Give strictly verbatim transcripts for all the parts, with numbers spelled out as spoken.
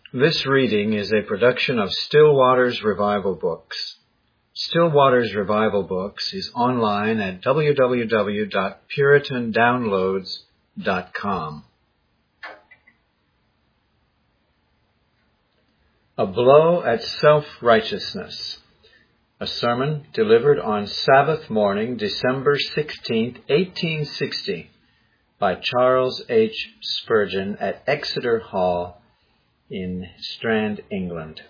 This reading is a production of Still Waters Revival Books. Still Waters Revival Books is online at w w w dot puritan downloads dot com. A Blow at Self-Righteousness. A sermon delivered on Sabbath morning, December sixteenth, eighteen sixty, by Charles H. Spurgeon at Exeter Hall in Strand, England.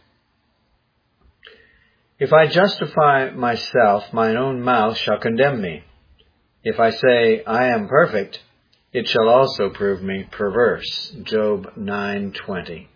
If I justify myself, mine own mouth shall condemn me. If I say, I am perfect, it shall also prove me perverse. Job nine twenty.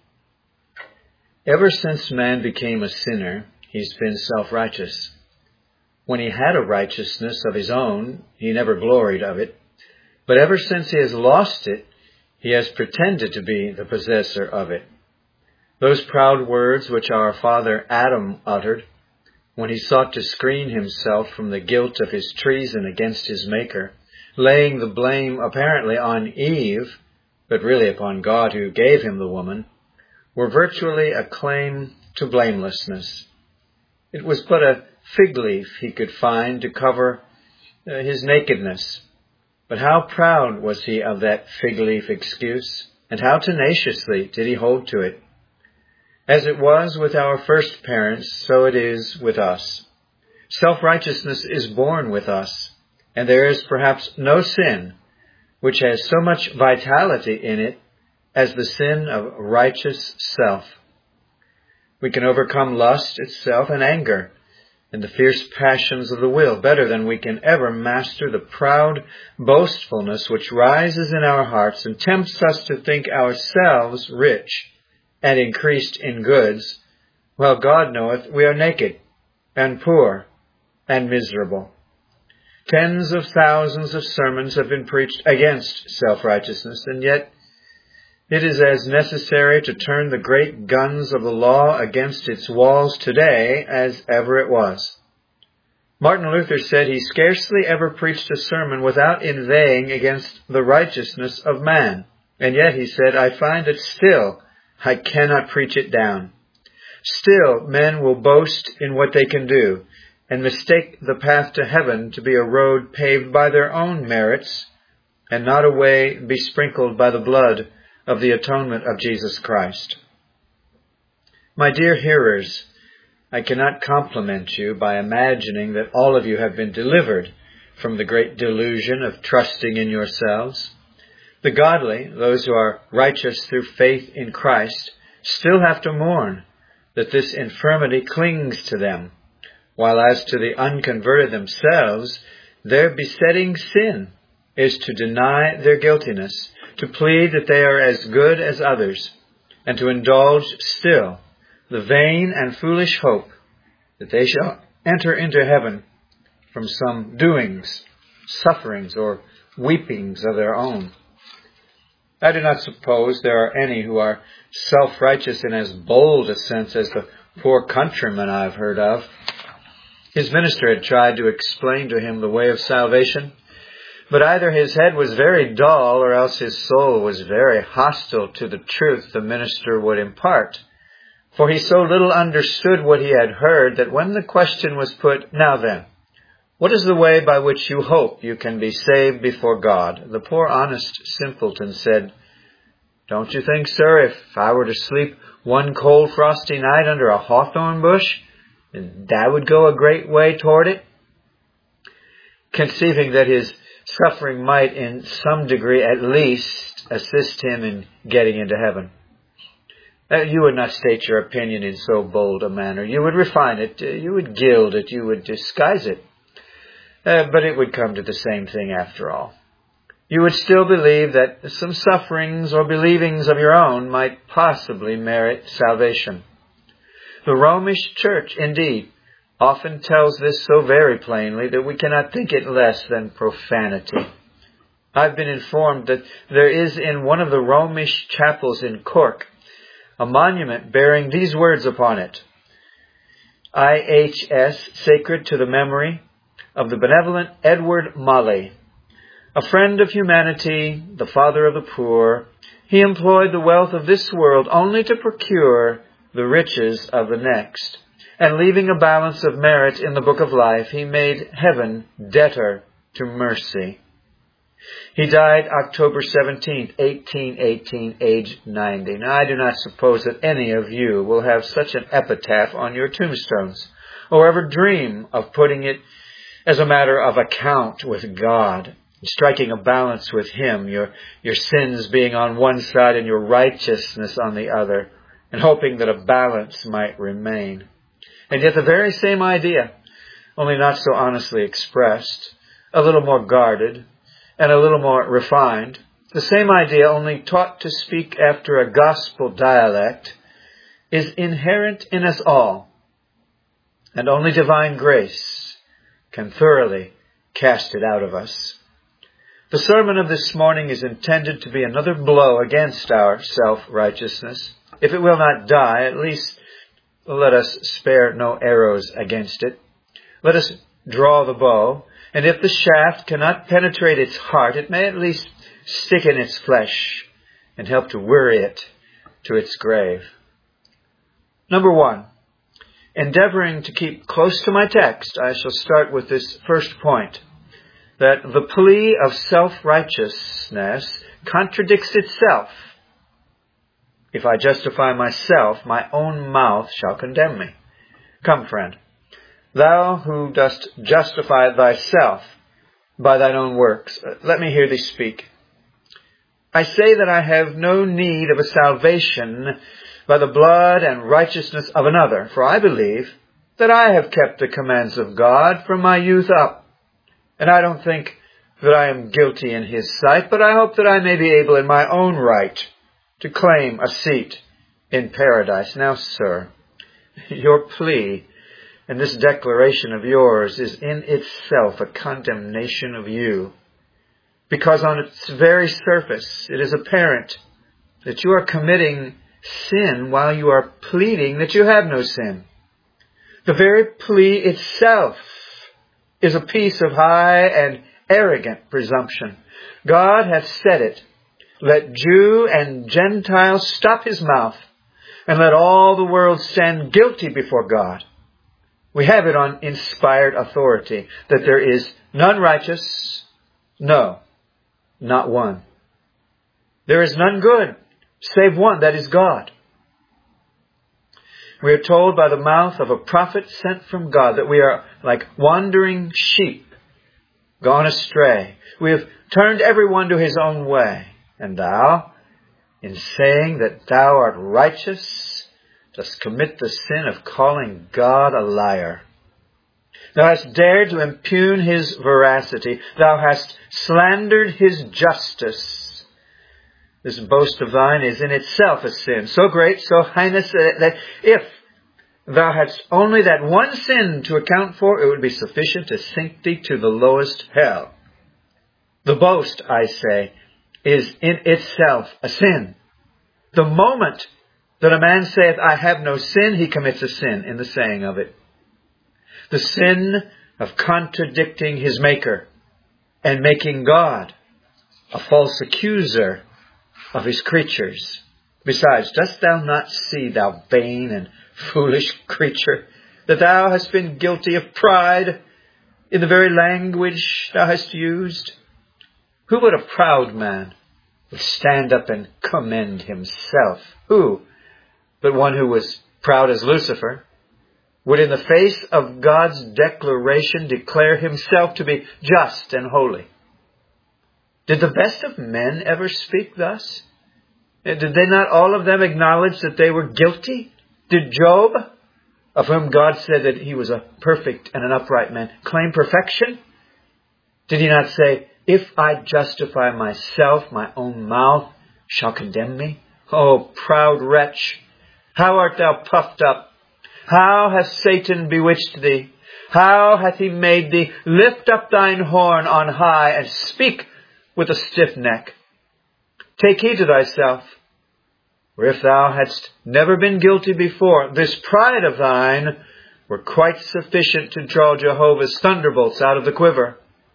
Ever since man became a sinner, he's been self-righteous. When he had a righteousness of his own, he never gloried of it. But ever since he has lost it, he has pretended to be the possessor of it. Those proud words which our father Adam uttered when he sought to screen himself from the guilt of his treason against his Maker, laying the blame apparently on Eve, but really upon God who gave him the woman, were virtually a claim to blamelessness. It was but a fig leaf he could find to cover uh, his nakedness. But how proud was he of that fig leaf excuse, and how tenaciously did he hold to it. As it was with our first parents, so it is with us. Self-righteousness is born with us, and there is perhaps no sin which has so much vitality in it as the sin of righteous self. We can overcome lust itself and anger and the fierce passions of the will better than we can ever master the proud boastfulness which rises in our hearts and tempts us to think ourselves rich and increased in goods, while God knoweth we are naked and poor and miserable. Tens of thousands of sermons have been preached against self-righteousness, and yet it is as necessary to turn the great guns of the law against its walls today as ever it was. Martin Luther said he scarcely ever preached a sermon without inveighing against the righteousness of man, and yet, he said, I find it still I cannot preach it down. Still, men will boast in what they can do and mistake the path to heaven to be a road paved by their own merits and not a way besprinkled by the blood of the atonement of Jesus Christ. My dear hearers, I cannot compliment you by imagining that all of you have been delivered from the great delusion of trusting in yourselves. The godly, those who are righteous through faith in Christ, still have to mourn that this infirmity clings to them, while as to the unconverted themselves, their besetting sin is to deny their guiltiness, to plead that they are as good as others, and to indulge still the vain and foolish hope that they shall enter into heaven from some doings, sufferings, or weepings of their own. I do not suppose there are any who are self-righteous in as bold a sense as the poor countryman I've heard of. His minister had tried to explain to him the way of salvation, but either his head was very dull or else his soul was very hostile to the truth the minister would impart. For he so little understood what he had heard that when the question was put, now then, what is the way by which you hope you can be saved before God? The poor honest simpleton said, Don't you think, sir, if I were to sleep one cold frosty night under a hawthorn bush, that would go a great way toward it? Conceiving that his suffering might in some degree at least assist him in getting into heaven. Uh, you would not state your opinion in so bold a manner. You would refine it, uh, you would gild it, you would disguise it. Uh, but it would come to the same thing after all. You would still believe that some sufferings or believings of your own might possibly merit salvation. The Romish Church, indeed, often tells this so very plainly that we cannot think it less than profanity. I've been informed that there is in one of the Romish chapels in Cork a monument bearing these words upon it. I H S, sacred to the memory of the benevolent Edward Molly, A friend of humanity, the father of the poor, he employed the wealth of this world only to procure the riches of the next. And leaving a balance of merit in the book of life, he made heaven debtor to mercy. He died October seventeenth, eighteen eighteen, age ninety. Now, I do not suppose that any of you will have such an epitaph on your tombstones, or ever dream of putting it as a matter of account with God, striking a balance with Him, your, your sins being on one side and your righteousness on the other, and hoping that a balance might remain. And yet the very same idea, only not so honestly expressed, a little more guarded, and a little more refined, the same idea only taught to speak after a gospel dialect, is inherent in us all, and only divine grace can thoroughly cast it out of us. The sermon of this morning is intended to be another blow against our self-righteousness. If it will not die, at least let us spare no arrows against it. Let us draw the bow, and if the shaft cannot penetrate its heart, it may at least stick in its flesh and help to worry it to its grave. Number one, endeavoring to keep close to my text, I shall start with this first point, that the plea of self-righteousness contradicts itself. If I justify myself, my own mouth shall condemn me. Come, friend, thou who dost justify thyself by thine own works, let me hear thee speak. I say that I have no need of a salvation by the blood and righteousness of another, for I believe that I have kept the commands of God from my youth up. And I don't think that I am guilty in His sight, but I hope that I may be able in my own right to claim a seat in paradise. Now, sir, your plea and this declaration of yours is in itself a condemnation of you, because on its very surface it is apparent that you are committing sin while you are pleading that you have no sin. The very plea itself is a piece of high and arrogant presumption. God hath said it. Let Jew and Gentile stop his mouth, and let all the world stand guilty before God. We have it on inspired authority that there is none righteous, no, not one. There is none good, save one, that is God. We are told by the mouth of a prophet sent from God that we are like wandering sheep, gone astray. We have turned everyone to his own way. And thou, in saying that thou art righteous, dost commit the sin of calling God a liar. Thou hast dared to impugn His veracity. Thou hast slandered His justice. This boast of thine is in itself a sin, so great, so heinous, that if thou hadst only that one sin to account for, it would be sufficient to sink thee to the lowest hell. The boast, I say, is in itself a sin. The moment that a man saith, I have no sin, he commits a sin in the saying of it. The sin of contradicting his Maker and making God a false accuser of His creatures. Besides, dost thou not see, thou vain and foolish creature, that thou hast been guilty of pride in the very language thou hast used? Who but a proud man would stand up and commend himself? Who but one who was proud as Lucifer would in the face of God's declaration declare himself to be just and holy? Did the best of men ever speak thus? Did they not all of them acknowledge that they were guilty? Did Job, of whom God said that he was a perfect and an upright man, claim perfection? Did he not say, if I justify myself, my own mouth shall condemn me? O proud wretch, how art thou puffed up? How hath Satan bewitched thee? How hath he made thee lift up thine horn on high and speak with a stiff neck? Take heed to thyself, for if thou hadst never been guilty before, this pride of thine were quite sufficient to draw Jehovah's thunderbolts out of the quiver.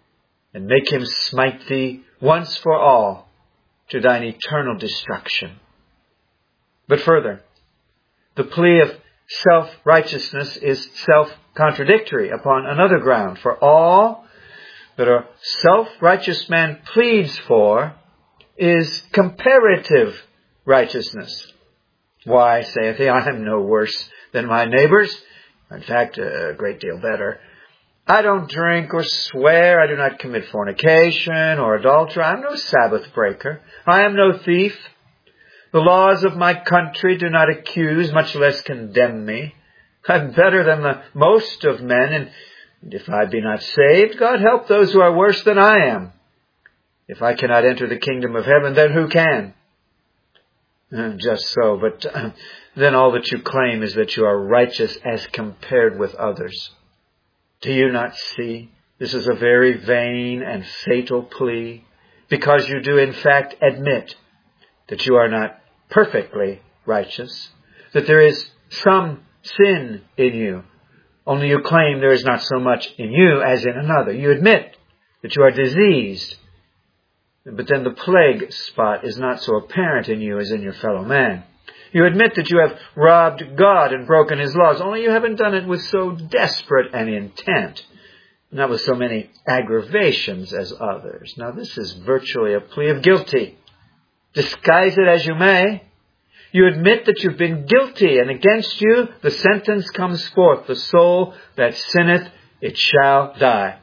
and make him smite thee once for all to thine eternal destruction. But further, the plea of self-righteousness is self-contradictory upon another ground. For all that a self-righteous man pleads for is comparative righteousness. Why, saith he, I am no worse than my neighbors. In fact, a great deal better. I don't drink or swear. I do not commit fornication or adultery. I am no Sabbath breaker. I am no thief. The laws of my country do not accuse, much less condemn me. I am better than the most of men, and if I be not saved, God help those who are worse than I am. If I cannot enter the kingdom of heaven, then who can? Just so, but uh, then all that you claim is that you are righteous as compared with others. Do you not see? This is a very vain and fatal plea, because you do in fact admit that you are not perfectly righteous, that there is some sin in you. Only you claim there is not so much in you as in another. You admit that you are diseased, but then the plague spot is not so apparent in you as in your fellow man. You admit that you have robbed God and broken his laws, only you haven't done it with so desperate an intent, not with so many aggravations as others. Now this is virtually a plea of guilty. Disguise it as you may, you admit that you've been guilty, and against you the sentence comes forth, the soul that sinneth, it shall die.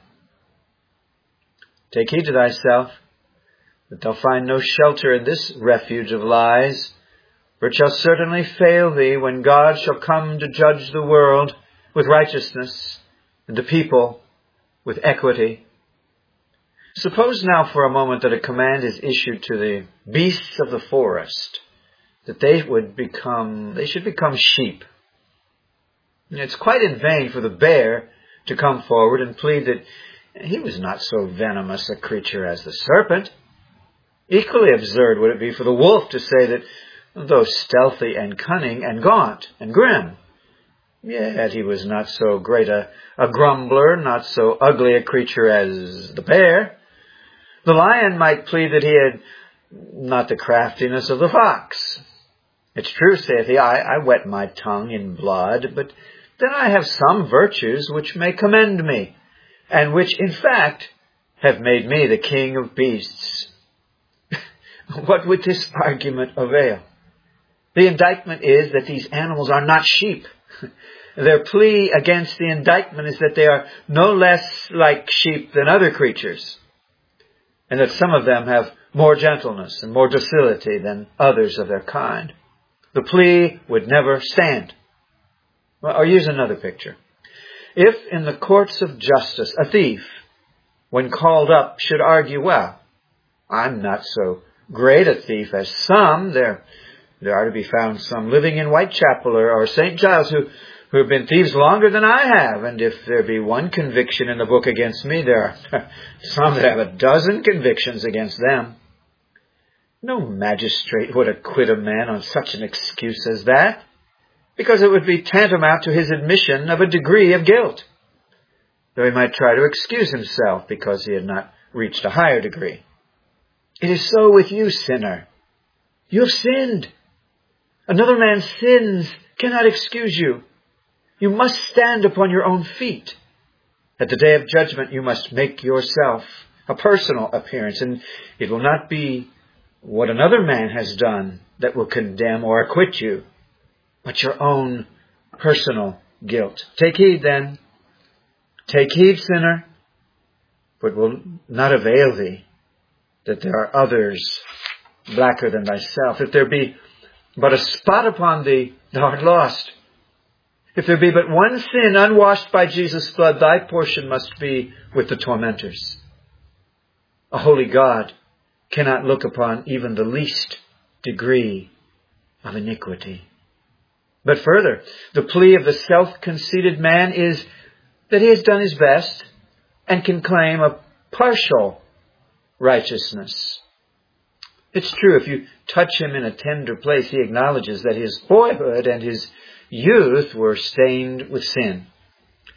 Take heed to thyself, that thou find no shelter in this refuge of lies, for it shall certainly fail thee when God shall come to judge the world with righteousness and the people with equity. Suppose now for a moment that a command is issued to the beasts of the forest, that they would become, they should become sheep. And it's quite in vain for the bear to come forward and plead that he was not so venomous a creature as the serpent. Equally absurd would it be for the wolf to say that, though stealthy and cunning and gaunt and grim, yet he was not so great a, a grumbler, not so ugly a creature as the bear. The lion might plead that he had not the craftiness of the fox. It's true, saith he, I, I wet my tongue in blood, but then I have some virtues which may commend me, and which in fact have made me the king of beasts. What would this argument avail? The indictment is that these animals are not sheep. Their plea against the indictment is that they are no less like sheep than other creatures, and that some of them have more gentleness and more docility than others of their kind. The plea would never stand. Well, I'll use another picture. If in the courts of justice a thief, when called up, should argue, well, I'm not so great a thief as some, there there are to be found some living in Whitechapel or, or Saint Giles who, who have been thieves longer than I have, and if there be one conviction in the book against me, there are some that have a dozen convictions against them. No magistrate would acquit a man on such an excuse as that, because it would be tantamount to his admission of a degree of guilt, though he might try to excuse himself because he had not reached a higher degree. It is so with you, sinner. You have sinned. Another man's sins cannot excuse you. You must stand upon your own feet. At the day of judgment, you must make yourself a personal appearance, and it will not be what another man has done that will condemn or acquit you, but your own personal guilt. Take heed then. Take heed, sinner, for it will not avail thee that there are others blacker than thyself. If there be but a spot upon thee, thou art lost. If there be but one sin unwashed by Jesus' blood, thy portion must be with the tormentors. A holy God cannot look upon even the least degree of iniquity. But further, the plea of the self-conceited man is that he has done his best and can claim a partial righteousness. It's true, if you touch him in a tender place, he acknowledges that his boyhood and his youth were stained with sin.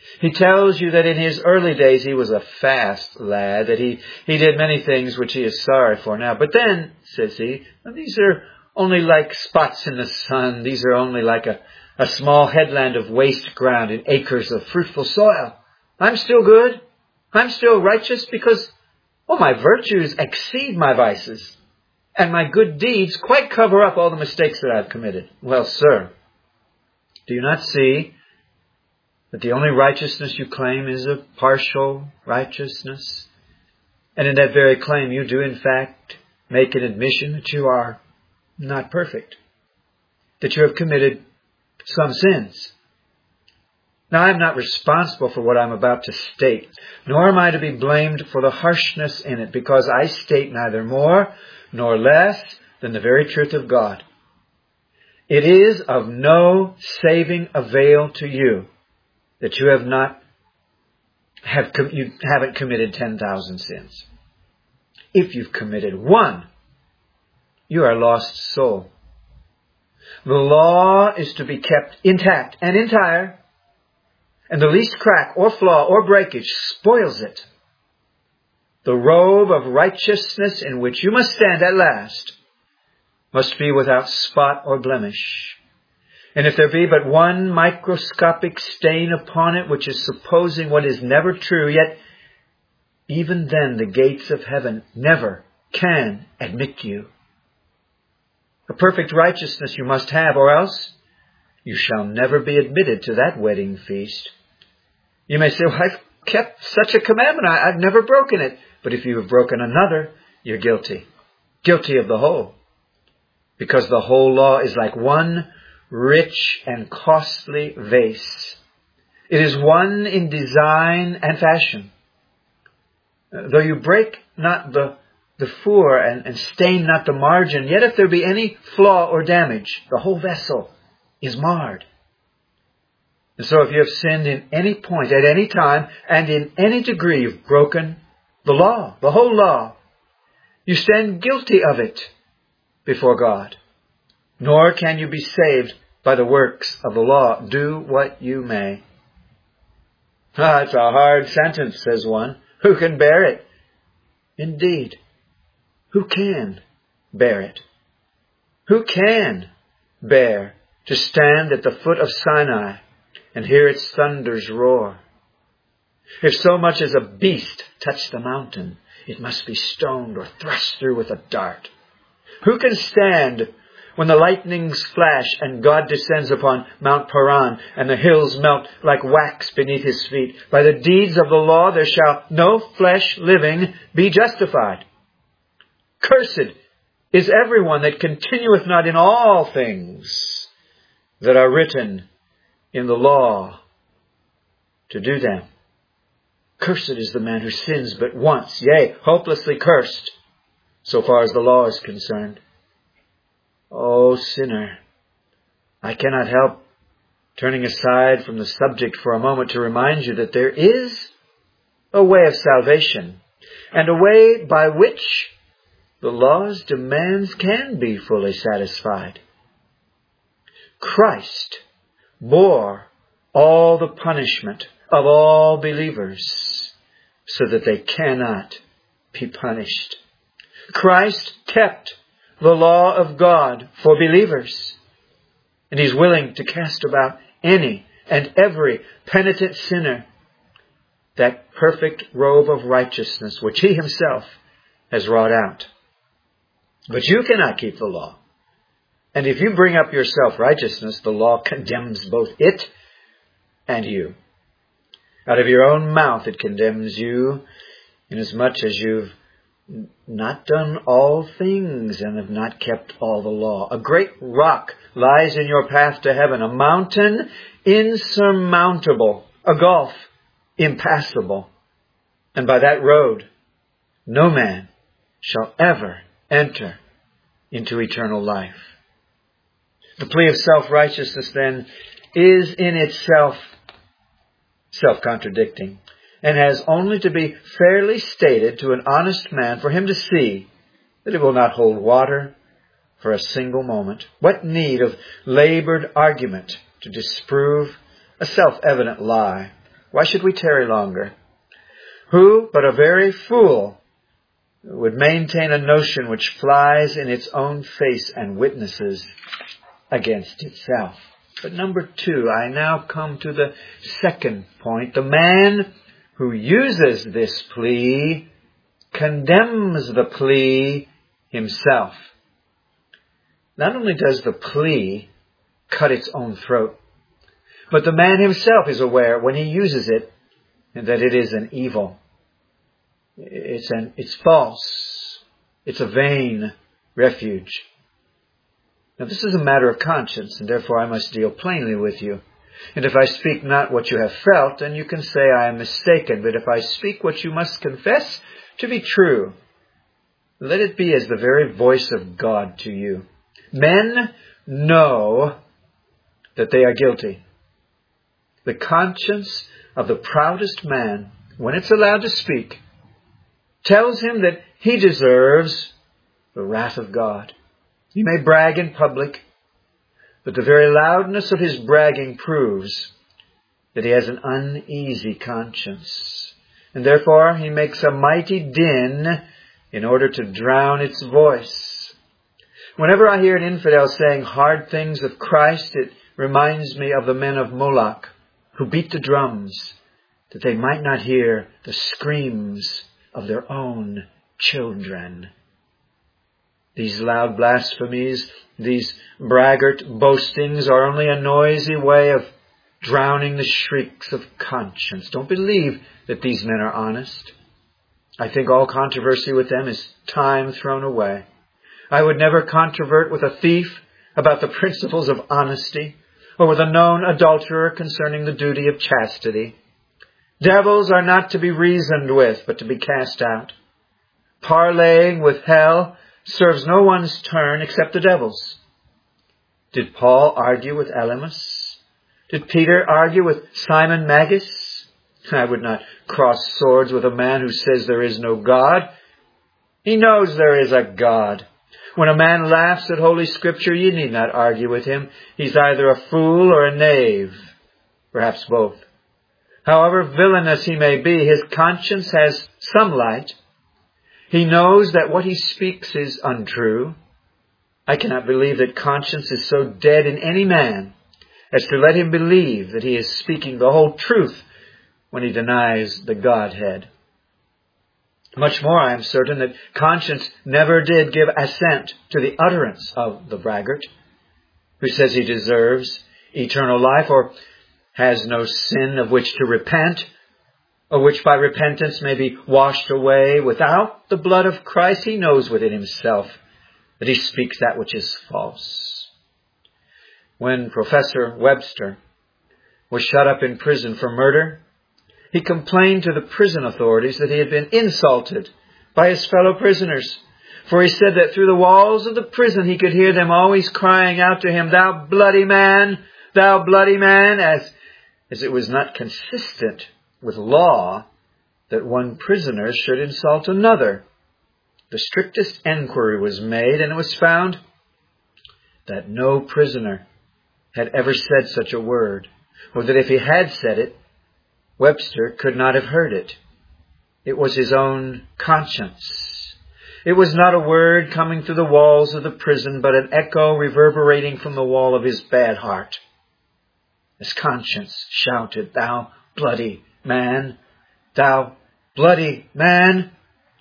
He tells you that in his early days he was a fast lad, that he, he did many things which he is sorry for now. But then, says he, these are only like spots in the sun. These are only like a, a small headland of waste ground in acres of fruitful soil. I'm still good. I'm still righteous because, oh, my virtues exceed my vices, and my good deeds quite cover up all the mistakes that I've committed. Well, sir, do you not see that the only righteousness you claim is a partial righteousness? And in that very claim, you do in fact make an admission that you are not perfect, that you have committed some sins. Now, I am not responsible for what I'm about to state, nor am I to be blamed for the harshness in it, because I state neither more nor less than the very truth of God. It is of no saving avail to you that you have not have you haven't committed ten thousand sins. If you've committed one, you are a lost soul. The law is to be kept intact and entire, and the least crack or flaw or breakage spoils it. The robe of righteousness in which you must stand at last must be without spot or blemish. And if there be but one microscopic stain upon it, which is supposing what is never true, yet even then the gates of heaven never can admit you. A perfect righteousness you must have, or else you shall never be admitted to that wedding feast. You may say, well, I've kept such a commandment. I, I've never broken it. But if you have broken another, you're guilty. Guilty of the whole. Because the whole law is like one rich and costly vase. It is one in design and fashion. Though you break not the, the fure and, and stain not the margin, yet if there be any flaw or damage, the whole vessel is marred. And so if you have sinned in any point, at any time, and in any degree you've broken the law, the whole law, you stand guilty of it before God. Nor can you be saved by the works of the law. Do what you may. Ah, it's a hard sentence, says one. Who can bear it? Indeed, who can bear it? Who can bear to stand at the foot of Sinai and hear its thunders roar? If so much as a beast touch the mountain, it must be stoned or thrust through with a dart. Who can stand when the lightnings flash and God descends upon Mount Paran and the hills melt like wax beneath his feet? By the deeds of the law there shall no flesh living be justified. Cursed is everyone that continueth not in all things that are written in the law to do them. Cursed is the man who sins but once, yea, hopelessly cursed, so far as the law is concerned. O sinner, I cannot help turning aside from the subject for a moment to remind you that there is a way of salvation, and a way by which the law's demands can be fully satisfied. Christ bore all the punishment of all believers so that they cannot be punished. Christ kept the law of God for believers, and he's willing to cast about any and every penitent sinner that perfect robe of righteousness which he himself has wrought out. But you cannot keep the law. And if you bring up your self-righteousness, the law condemns both it and you. Out of your own mouth it condemns you, inasmuch as you've not done all things and have not kept all the law. A great rock lies in your path to heaven, a mountain insurmountable, a gulf impassable. And by that road no man shall ever enter into eternal life. The plea of self-righteousness, then, is in itself self-contradicting, and has only to be fairly stated to an honest man for him to see that it will not hold water for a single moment. What need of labored argument to disprove a self-evident lie? Why should we tarry longer? Who but a very fool would maintain a notion which flies in its own face and witnesses against itself? But number two, I now come to the second point. The man who uses this plea condemns the plea himself. Not only does the plea cut its own throat, but the man himself is aware when he uses it that it is an evil. It's an, it's false. It's a vain refuge. Now this is a matter of conscience, and therefore I must deal plainly with you. And if I speak not what you have felt, then you can say I am mistaken. But if I speak what you must confess to be true, let it be as the very voice of God to you. Men know that they are guilty. The conscience of the proudest man, when it's allowed to speak, tells him that he deserves the wrath of God. He may brag in public, but the very loudness of his bragging proves that he has an uneasy conscience. And therefore he makes a mighty din in order to drown its voice. Whenever I hear an infidel saying hard things of Christ, it reminds me of the men of Moloch who beat the drums that they might not hear the screams of their own children. These loud blasphemies, these braggart boastings are only a noisy way of drowning the shrieks of conscience. Don't believe that these men are honest. I think all controversy with them is time thrown away. I would never controvert with a thief about the principles of honesty, or with a known adulterer concerning the duty of chastity. Devils are not to be reasoned with, but to be cast out. Parleying with hell serves no one's turn except the devil's. Did Paul argue with Elymas? Did Peter argue with Simon Magus? I would not cross swords with a man who says there is no God. He knows there is a God. When a man laughs at Holy Scripture, you need not argue with him. He's either a fool or a knave, perhaps both. However villainous he may be, his conscience has some light. He knows that what he speaks is untrue. I cannot believe that conscience is so dead in any man as to let him believe that he is speaking the whole truth when he denies the Godhead. Much more, I am certain that conscience never did give assent to the utterance of the braggart who says he deserves eternal life or has no sin of which to repent, or which by repentance may be washed away without the blood of Christ. He knows within himself that he speaks that which is false. When Professor Webster was shut up in prison for murder, he complained to the prison authorities that he had been insulted by his fellow prisoners. For he said that through the walls of the prison he could hear them always crying out to him, "Thou bloody man, thou bloody man," as, as it was not consistent with law that one prisoner should insult another. The strictest enquiry was made, and it was found that no prisoner had ever said such a word, or that if he had said it, Webster could not have heard it. It was his own conscience. It was not a word coming through the walls of the prison, but an echo reverberating from the wall of his bad heart. His conscience shouted, "Thou bloody man, thou bloody man."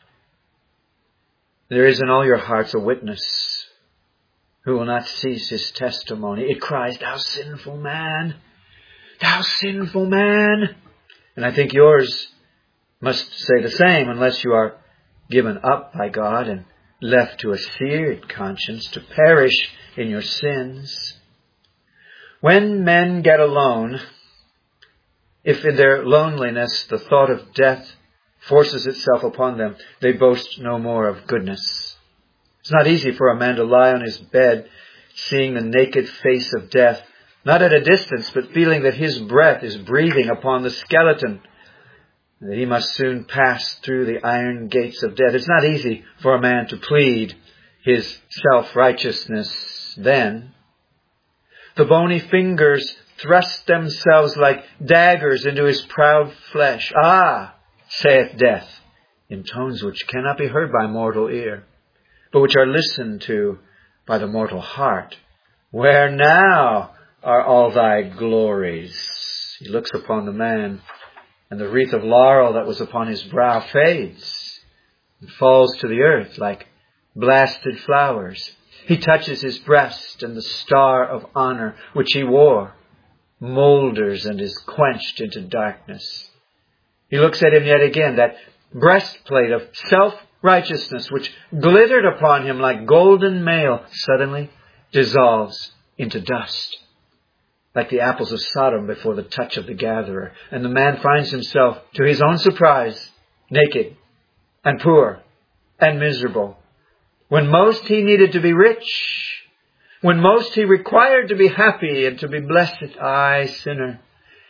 There is in all your hearts a witness who will not cease his testimony. It cries, "Thou sinful man, thou sinful man." And I think yours must say the same unless you are given up by God and left to a seared conscience to perish in your sins. When men get alone, if in their loneliness the thought of death forces itself upon them, they boast no more of goodness. It's not easy for a man to lie on his bed, seeing the naked face of death, not at a distance, but feeling that his breath is breathing upon the skeleton, and that he must soon pass through the iron gates of death. It's not easy for a man to plead his self-righteousness then. The bony fingers thrust themselves like daggers into his proud flesh. Ah, saith death, in tones which cannot be heard by mortal ear, but which are listened to by the mortal heart. Where now are all thy glories? He looks upon the man, and the wreath of laurel that was upon his brow fades and falls to the earth like blasted flowers. He touches his breast, and the star of honor which he wore moulders and is quenched into darkness. He looks at him yet again, that breastplate of self-righteousness which glittered upon him like golden mail suddenly dissolves into dust, like the apples of Sodom before the touch of the gatherer. And the man finds himself, to his own surprise, naked and poor and miserable. When most he needed to be rich, when most he required to be happy and to be blessed, I, sinner,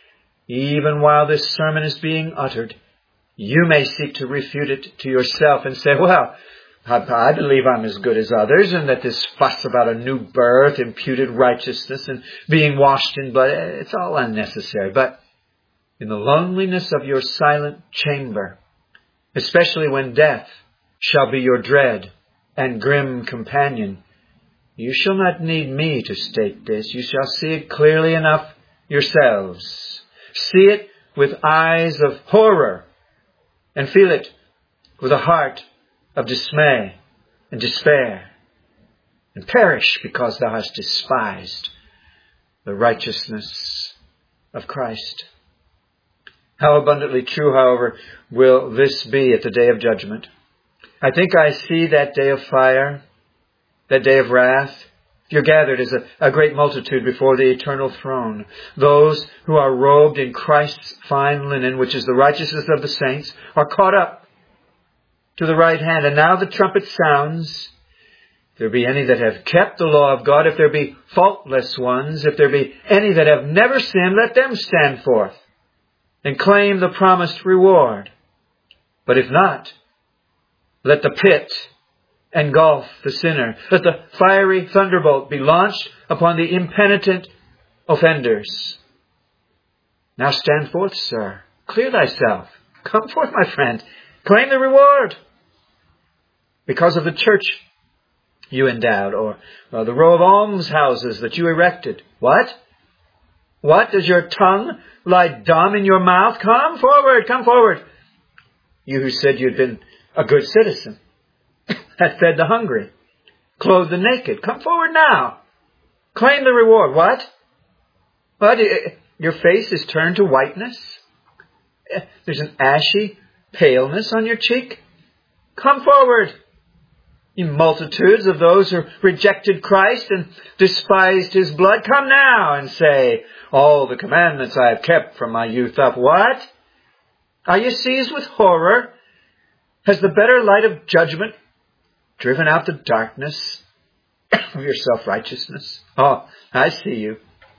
even while this sermon is being uttered, you may seek to refute it to yourself and say, well, I believe I'm as good as others, and that this fuss about a new birth, imputed righteousness, and being washed in blood, it's all unnecessary. But in the loneliness of your silent chamber, especially when death shall be your dread and grim companion, you shall not need me to state this. You shall see it clearly enough yourselves. See it with eyes of horror, and feel it with a heart of dismay and despair, and perish because thou hast despised the righteousness of Christ. How abundantly true, however, will this be at the day of judgment. I think I see that day of fire, that day of wrath. You're gathered as a, a great multitude before the eternal throne. Those who are robed in Christ's fine linen, which is the righteousness of the saints, are caught up to the right hand. And now the trumpet sounds. If there be any that have kept the law of God, if there be faultless ones, if there be any that have never sinned, let them stand forth and claim the promised reward. But if not, let the pit engulf the sinner. Let the fiery thunderbolt be launched upon the impenitent offenders. Now stand forth, sir. Clear thyself. Come forth, my friend. Claim the reward. Because of the church you endowed, or, or the row of almshouses that you erected. What? What? Does your tongue lie dumb in your mouth? Come forward, come forward. You who said you'd been a good citizen, had fed the hungry, clothed the naked. Come forward now. Claim the reward. What? What? Your face is turned to whiteness? There's an ashy paleness on your cheek? Come forward. You multitudes of those who rejected Christ and despised His blood, come now and say, all the commandments I have kept from my youth up. What? Are you seized with horror? Has the better light of judgment driven out the darkness of your self-righteousness? Oh, I see you.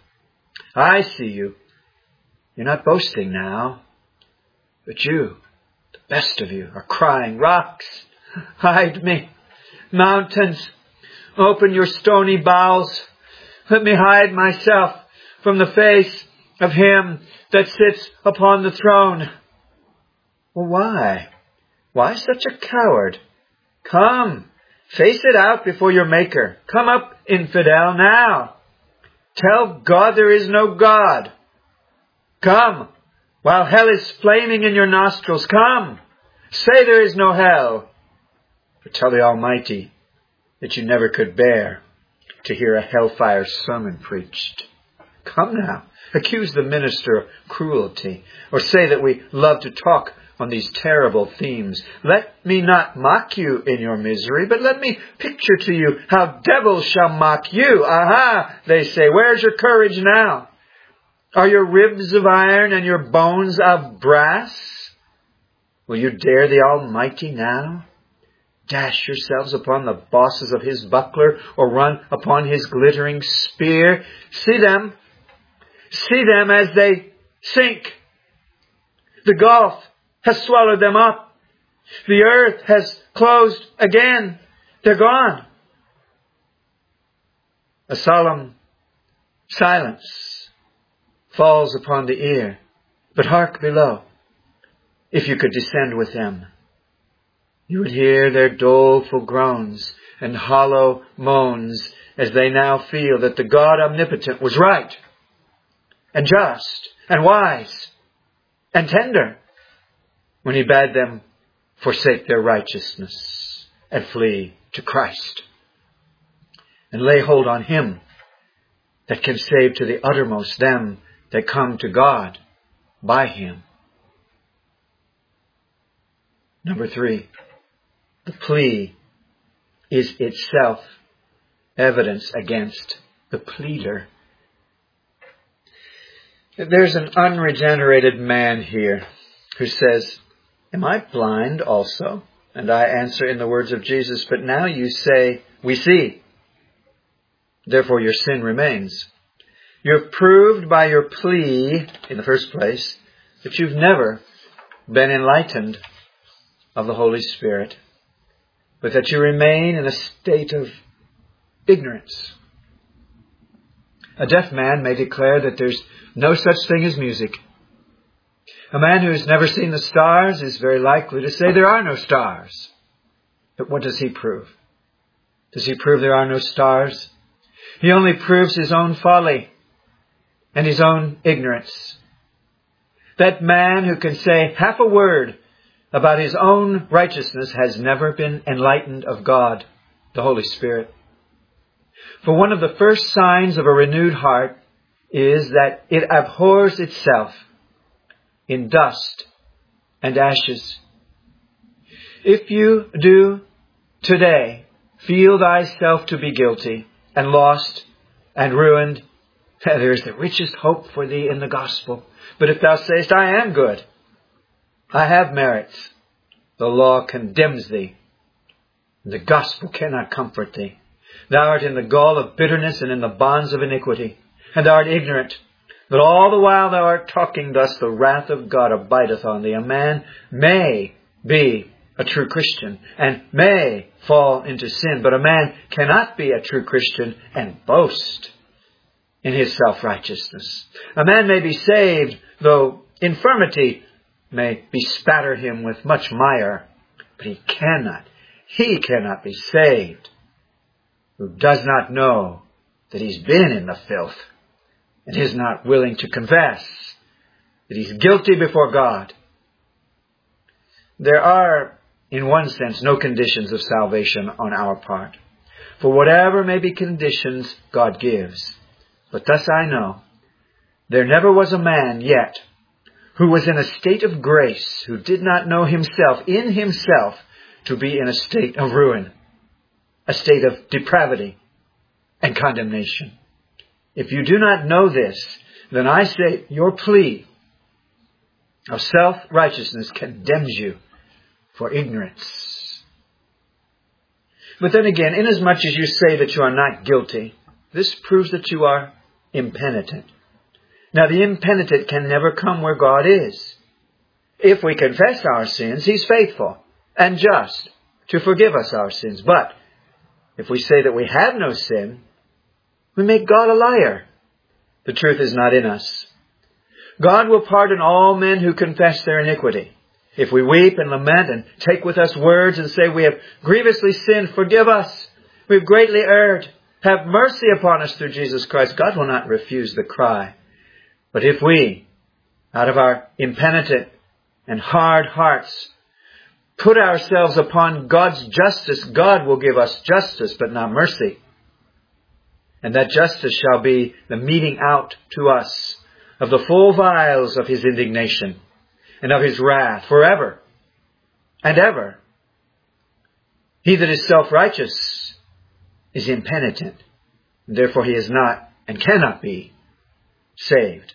I see you. You're not boasting now, but you, the best of you, are crying, rocks, hide me. Mountains, open your stony bowels. Let me hide myself from the face of Him that sits upon the throne. Well, why? Why such a coward? Come, face it out before your Maker. Come up, infidel, now. Tell God there is no God. Come, while hell is flaming in your nostrils. Come, say there is no hell. Or tell the Almighty that you never could bear to hear a hellfire sermon preached. Come now, accuse the minister of cruelty, or say that we love to talk on these terrible themes. Let me not mock you in your misery, but let me picture to you how devils shall mock you. Aha, they say, where's your courage now? Are your ribs of iron and your bones of brass? Will you dare the Almighty now? Dash yourselves upon the bosses of His buckler, or run upon His glittering spear. See them. See them as they sink. The gulf has swallowed them up. The earth has closed again. They're gone. A solemn Silence falls upon the ear. But hark below. If you could descend with them, you would hear their doleful groans and hollow moans as they now feel that the God omnipotent was right and just and wise and tender when he bade them forsake their righteousness and flee to Christ and lay hold on him that can save to the uttermost them that come to God by him. Number three, the plea is itself evidence against the pleader. There's an unregenerated man here who says, am I blind also? And I answer in the words of Jesus, but now you say, we see. Therefore your sin remains. You've proved by your plea, in the first place, that you've never been enlightened of the Holy Spirit, but that you remain in a state of ignorance. A deaf man may declare that there's no such thing as music. A man who has never seen the stars is very likely to say there are no stars. But what does he prove? Does he prove there are no stars? He only proves his own folly and his own ignorance. That man who can say half a word about his own righteousness has never been enlightened of God, the Holy Spirit. For one of the first signs of a renewed heart is that it abhors itself in dust and ashes. If you do today feel thyself to be guilty and lost and ruined, there is the richest hope for thee in the gospel. But if thou sayest, I am good, I have merits, the law condemns thee. The gospel cannot comfort thee. Thou art in the gall of bitterness and in the bonds of iniquity, and thou art ignorant. But all the while thou art talking thus, the wrath of God abideth on thee. A man may be a true Christian and may fall into sin, but a man cannot be a true Christian and boast in his self-righteousness. A man may be saved, though infirmity may bespatter him with much mire, but he cannot, he cannot be saved who does not know that he's been in the filth and is not willing to confess that he's guilty before God. There are, in one sense, no conditions of salvation on our part. For whatever may be conditions, God gives. But thus I know, there never was a man yet who was in a state of grace, who did not know himself, in himself, to be in a state of ruin, a state of depravity and condemnation. If you do not know this, then I say your plea of self-righteousness condemns you for ignorance. But then again, inasmuch as you say that you are not guilty, this proves that you are impenitent. Now, the impenitent can never come where God is. If we confess our sins, He's faithful and just to forgive us our sins. But if we say that we have no sin, we make God a liar. The truth is not in us. God will pardon all men who confess their iniquity. If we weep and lament and take with us words and say, we have grievously sinned, forgive us. We've greatly erred. Have mercy upon us through Jesus Christ. God will not refuse the cry. But if we, out of our impenitent and hard hearts, put ourselves upon God's justice, God will give us justice, but not mercy. And that justice shall be the meting out to us of the full vials of His indignation and of His wrath forever and ever. He that is self-righteous is impenitent, and therefore he is not and cannot be saved.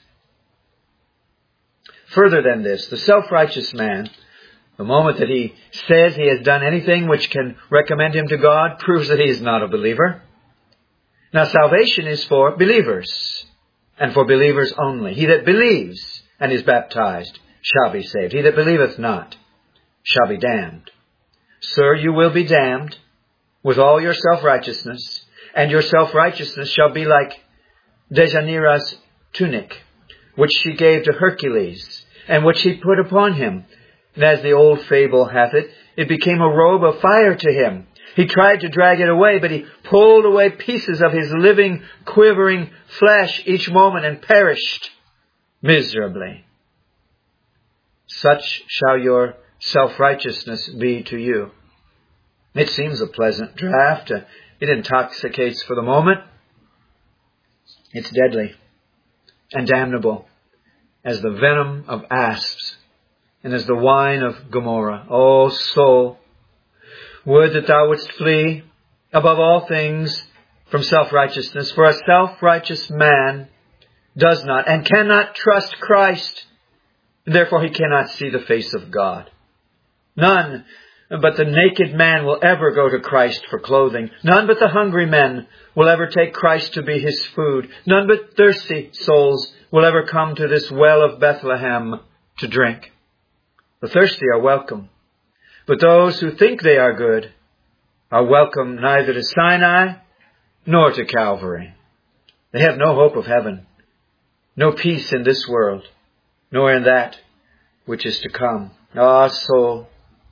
Further than this, the self-righteous man, the moment that he says he has done anything which can recommend him to God, proves that he is not a believer. Now, salvation is for believers, and for believers only. He that believes and is baptized shall be saved. He that believeth not shall be damned. Sir, you will be damned with all your self-righteousness, and your self-righteousness shall be like Dejanira's tunic, which she gave to Hercules, and which he put upon him. And as the old fable hath it, it became a robe of fire to him. He tried to drag it away, but he pulled away pieces of his living, quivering flesh each moment and perished miserably. Such shall your self-righteousness be to you. It seems a pleasant draught. It intoxicates for the moment. It's deadly and damnable as the venom of asps and as the wine of Gomorrah. O soul, would that thou wouldst flee above all things from self-righteousness, for a self-righteous man does not and cannot trust Christ, and therefore he cannot see the face of God. None but the naked man will ever go to Christ for clothing. None but the hungry men will ever take Christ to be his food. None but thirsty souls will ever come to this well of Bethlehem to drink. The thirsty are welcome, but those who think they are good are welcome neither to Sinai nor to Calvary. They have no hope of heaven, no peace in this world, nor in that which is to come. Ah, soul,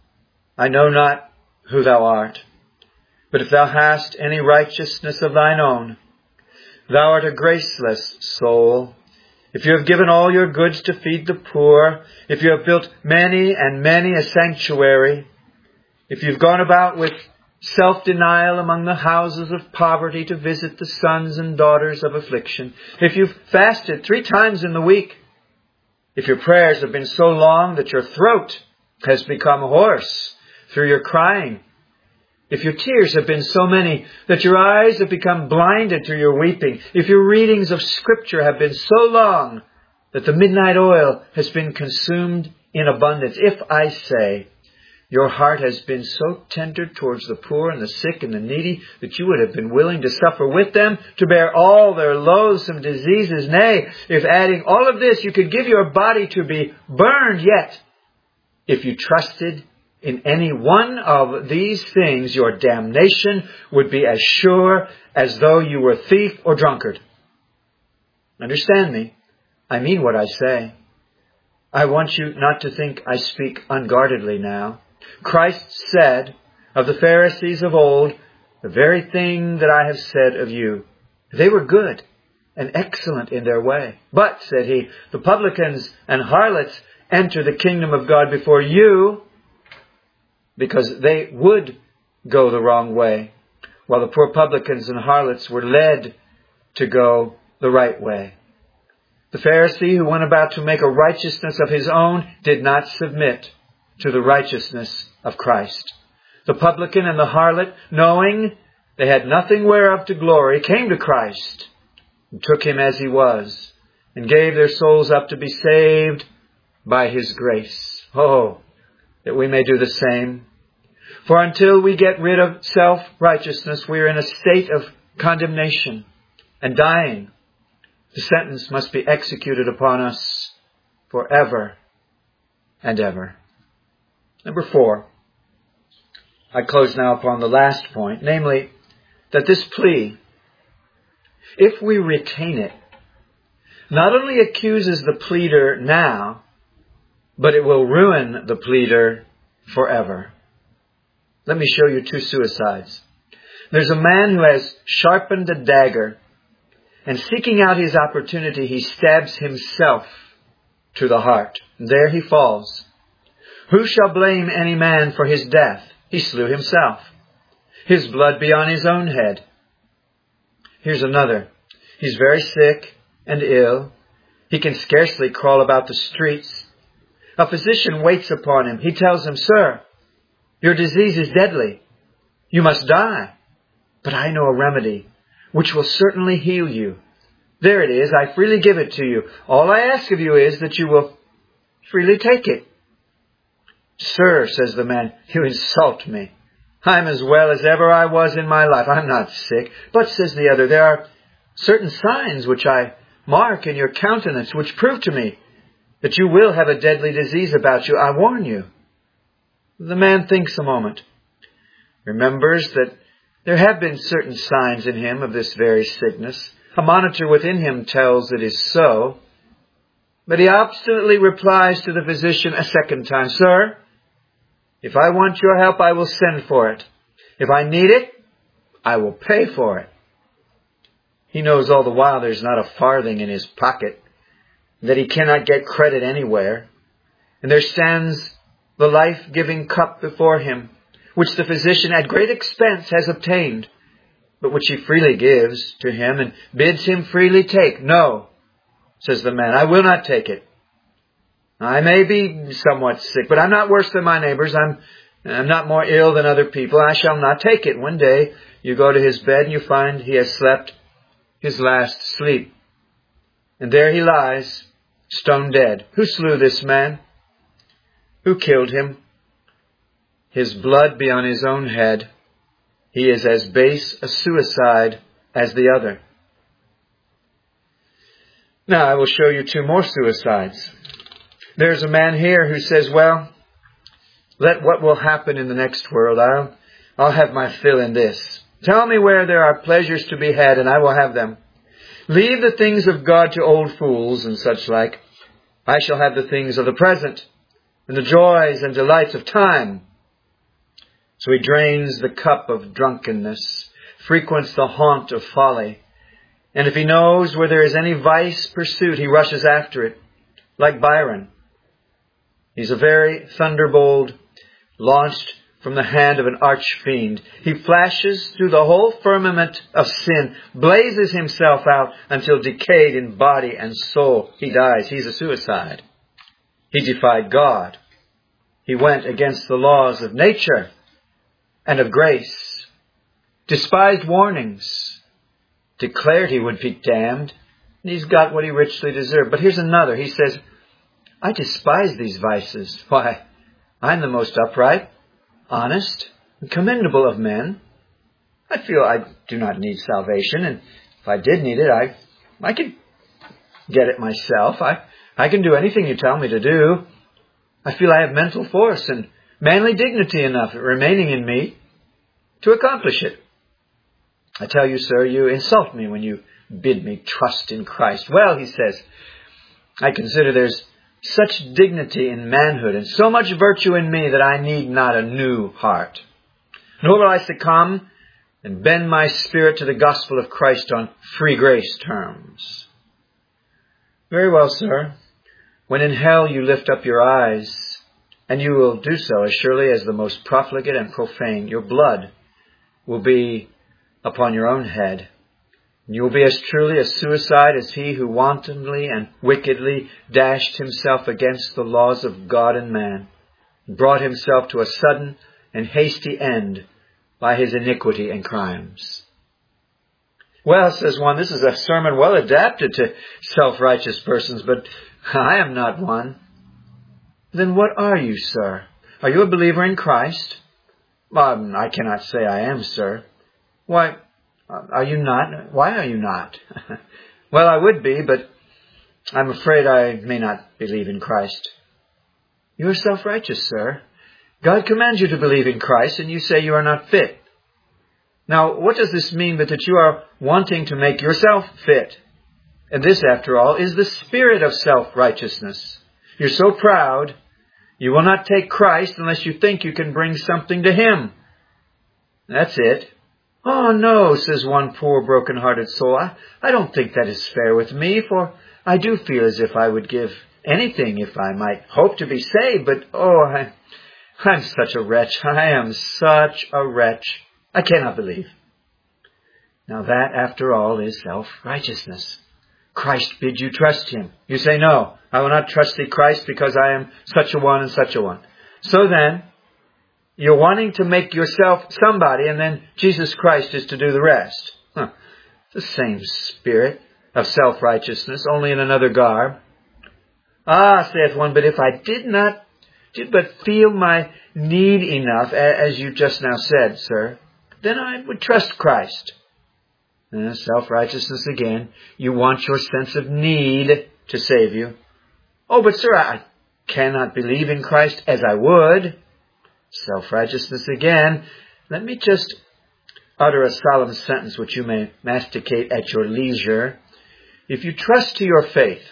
I know not who thou art, but if thou hast any righteousness of thine own, thou art a graceless soul. If you have given all your goods to feed the poor, if you have built many and many a sanctuary, if you've gone about with self-denial among the houses of poverty to visit the sons and daughters of affliction, if you've fasted three times in the week, if your prayers have been so long that your throat has become hoarse through your crying, if your tears have been so many that your eyes have become blinded through your weeping, if your readings of Scripture have been so long that the midnight oil has been consumed in abundance, if I say your heart has been so tender towards the poor and the sick and the needy that you would have been willing to suffer with them, to bear all their loathsome diseases, nay, if adding all of this you could give your body to be burned, yet if you trusted in any one of these things, your damnation would be as sure as though you were thief or drunkard. Understand me. I mean what I say. I want you not to think I speak unguardedly now. Christ said of the Pharisees of old, the very thing that I have said of you. They were good and excellent in their way. But, said he, the publicans and harlots enter the kingdom of God before you, because they would go the wrong way, while the poor publicans and harlots were led to go the right way. The Pharisee who went about to make a righteousness of his own did not submit to the righteousness of Christ. The publican and the harlot, knowing they had nothing whereof to glory, came to Christ and took him as he was, and gave their souls up to be saved by his grace. Oh, that we may do the same. For until we get rid of self-righteousness, we are in a state of condemnation and dying. The sentence must be executed upon us forever and ever. Number four, I close now upon the last point, namely, that this plea, if we retain it, not only accuses the pleader now, but it will ruin the pleader forever. Let me show you two suicides. There's a man who has sharpened a dagger, and seeking out his opportunity, he stabs himself to the heart. And there he falls. Who shall blame any man for his death? He slew himself. His blood be on his own head. Here's another. He's very sick and ill. He can scarcely crawl about the streets. A physician waits upon him. He tells him, "Sir, your disease is deadly. You must die. But I know a remedy which will certainly heal you. There it is. I freely give it to you. All I ask of you is that you will freely take it." "Sir," says the man, "you insult me. I'm as well as ever I was in my life. I'm not sick." "But," says the other, "there are certain signs which I mark in your countenance which prove to me that you will have a deadly disease about you. I warn you." The man thinks a moment, remembers that there have been certain signs in him of this very sickness. A monitor within him tells it is so. But he obstinately replies to the physician a second time, "Sir, if I want your help, I will send for it. If I need it, I will pay for it." He knows all the while there's not a farthing in his pocket, that he cannot get credit anywhere. And there stands the life-giving cup before him, which the physician at great expense has obtained, but which he freely gives to him and bids him freely take. "No," says the man, "I will not take it. I may be somewhat sick, but I'm not worse than my neighbors. I'm, I'm not more ill than other people. I shall not take it." One day you go to his bed and you find he has slept his last sleep. And there he lies, stone dead. Who slew this man? Who killed him? His blood be on his own head. He is as base a suicide as the other. Now I will show you two more suicides. There's a man here who says, "Well, let what will happen in the next world. I'll, I'll have my fill in this. Tell me where there are pleasures to be had, and I will have them. Leave the things of God to old fools and such like. I shall have the things of the present, and the joys and delights of time." So he drains the cup of drunkenness, frequents the haunt of folly, and if he knows where there is any vice pursued, he rushes after it, like Byron. He's a very thunderbolt launched from the hand of an arch-fiend. He flashes through the whole firmament of sin, blazes himself out until decayed in body and soul he dies. He's a suicide. He defied God. He went against the laws of nature and of grace, despised warnings, declared he would be damned, and he's got what he richly deserved. But here's another. He says, "I despise these vices. Why, I'm the most upright, honest, and commendable of men. I feel I do not need salvation, and if I did need it, I I could get it myself. I, I can do anything you tell me to do. I feel I have mental force and manly dignity enough remaining in me to accomplish it. I tell you, sir, you insult me when you bid me trust in Christ. Well," he says, "I consider there's such dignity in manhood and so much virtue in me that I need not a new heart. Nor will I succumb and bend my spirit to the gospel of Christ on free grace terms." Very well, sir. When in hell you lift up your eyes, and you will do so as surely as the most profligate and profane, your blood will be upon your own head. And you will be as truly a suicide as he who wantonly and wickedly dashed himself against the laws of God and man, and brought himself to a sudden and hasty end by his iniquity and crimes. "Well," says one, "this is a sermon well adapted to self-righteous persons, but I am not one." "Then what are you, sir? Are you a believer in Christ?" Um, "I cannot say I am, sir." "Why, are you not? Why are you not?" "Well, I would be, but I'm afraid I may not believe in Christ." "You are self-righteous, sir. God commands you to believe in Christ, and you say you are not fit. Now, what does this mean but that you are wanting to make yourself fit? And this, after all, is the spirit of self-righteousness. You're so proud, you will not take Christ unless you think you can bring something to him. That's it." "Oh, no," says one poor broken-hearted soul. I, I don't think that is fair with me, for I do feel as if I would give anything if I might hope to be saved. But, oh, I, I'm such a wretch. I am such a wretch. I cannot believe." Now that, after all, is self-righteousness. Christ bids you trust him. You say, "No, I will not trust thee, Christ, because I am such a one and such a one." So then, you're wanting to make yourself somebody, and then Jesus Christ is to do the rest. Huh. The same spirit of self-righteousness, only in another garb. "Ah," saith one, "but if I did not, did but feel my need enough, as you just now said, sir, then I would trust Christ." Uh, self-righteousness again. You want your sense of need to save you. "Oh, but sir, I cannot believe in Christ as I would." Self-righteousness again. Let me just utter a solemn sentence which you may masticate at your leisure. If you trust to your faith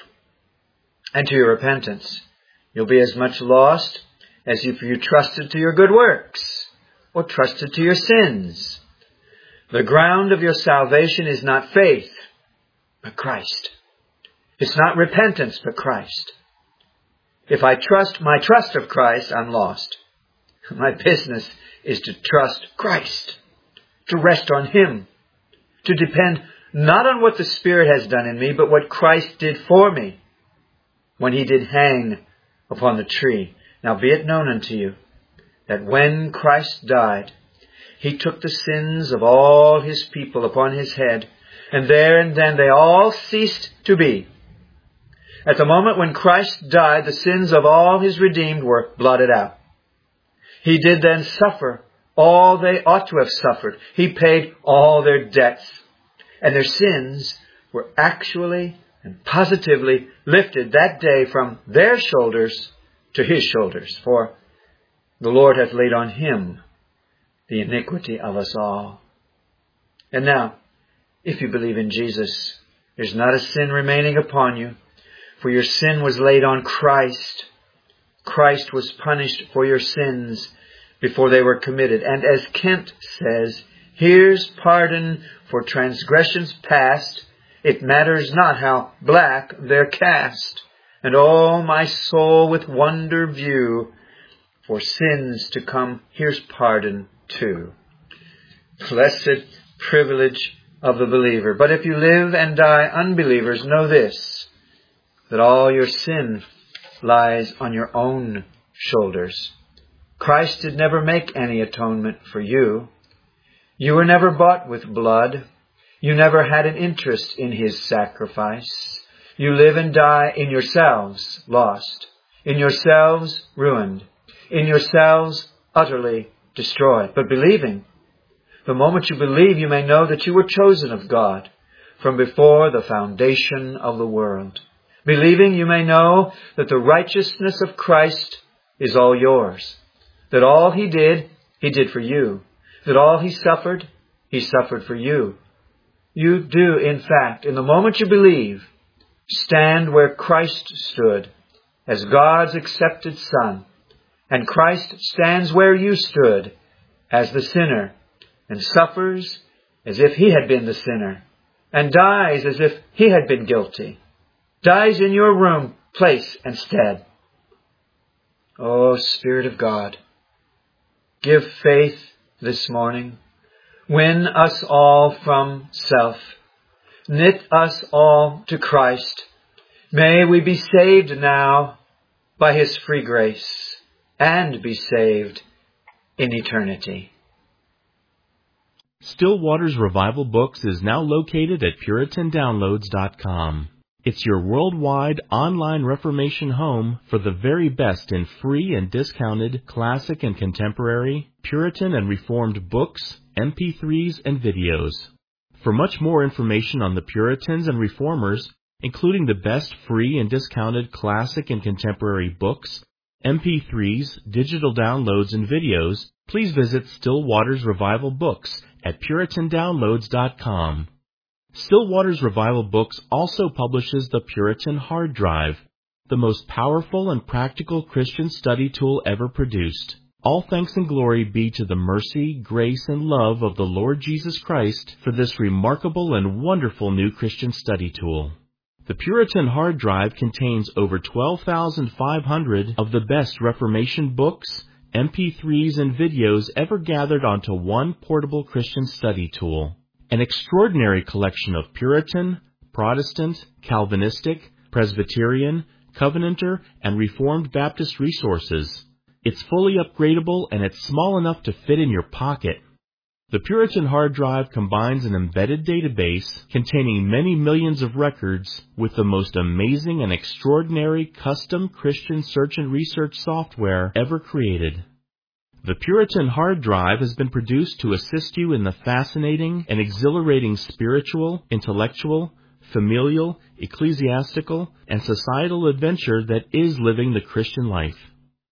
and to your repentance, you'll be as much lost as if you trusted to your good works or trusted to your sins. The ground of your salvation is not faith, but Christ. It's not repentance, but Christ. If I trust my trust of Christ, I'm lost. My business is to trust Christ, to rest on Him, to depend not on what the Spirit has done in me, but what Christ did for me when He did hang upon the tree. Now be it known unto you that when Christ died, He took the sins of all His people upon His head, and there and then they all ceased to be. At the moment when Christ died, the sins of all His redeemed were blotted out. He did then suffer all they ought to have suffered. He paid all their debts, and their sins were actually and positively lifted that day from their shoulders to His shoulders. For the Lord hath laid on Him the iniquity of us all. And now, if you believe in Jesus, there's not a sin remaining upon you, for your sin was laid on Christ. Christ was punished for your sins before they were committed. And as Kent says, here's pardon for transgressions past. It matters not how black they're cast. And all my soul with wonder view, for sins to come, here's pardon too. Blessed privilege of the believer. But if you live and die unbelievers, know this, that all your sin lies on your own shoulders. Christ did never make any atonement for you. You were never bought with blood. You never had an interest in His sacrifice. You live and die in yourselves lost, in yourselves ruined, in yourselves utterly destroyed. But believing, the moment you believe, you may know that you were chosen of God from before the foundation of the world. Believing, you may know that the righteousness of Christ is all yours. That all He did, He did for you. That all He suffered, He suffered for you. You do, in fact, in the moment you believe, stand where Christ stood as God's accepted Son. And Christ stands where you stood as the sinner and suffers as if He had been the sinner and dies as if He had been guilty. Dies in your room, place, and stead. Oh, Spirit of God, give faith this morning. Win us all from self. Knit us all to Christ. May we be saved now by His free grace and be saved in eternity. Still Waters Revival Books is now located at Puritan Downloads dot com. It's your worldwide online Reformation home for the very best in free and discounted classic and contemporary, Puritan and Reformed books, M P threes, and videos. For much more information on the Puritans and Reformers, including the best free and discounted classic and contemporary books, M P threes, digital downloads, and videos, please visit Still Waters Revival Books at Puritan Downloads dot com. Still Waters Revival Books also publishes the Puritan Hard Drive, the most powerful and practical Christian study tool ever produced. All thanks and glory be to the mercy, grace, and love of the Lord Jesus Christ for this remarkable and wonderful new Christian study tool. The Puritan Hard Drive contains over twelve thousand five hundred of the best Reformation books, M P threes, and videos ever gathered onto one portable Christian study tool. An extraordinary collection of Puritan, Protestant, Calvinistic, Presbyterian, Covenanter, and Reformed Baptist resources. It's fully upgradable and it's small enough to fit in your pocket. The Puritan Hard Drive combines an embedded database containing many millions of records with the most amazing and extraordinary custom Christian search and research software ever created. The Puritan Hard Drive has been produced to assist you in the fascinating and exhilarating spiritual, intellectual, familial, ecclesiastical, and societal adventure that is living the Christian life.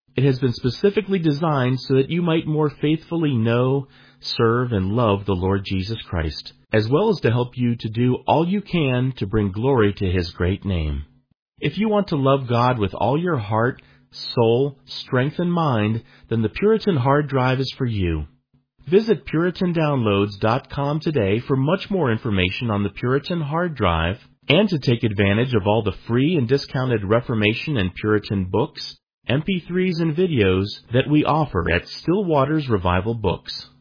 It has been specifically designed so that you might more faithfully know, serve, and love the Lord Jesus Christ, as well as to help you to do all you can to bring glory to His great name. If you want to love God with all your heart, soul, strength, and mind, then the Puritan Hard Drive is for you. Visit Puritan Downloads dot com today for much more information on the Puritan Hard Drive and to take advantage of all the free and discounted Reformation and Puritan books, M P threes, and videos that we offer at Still Waters Revival Books.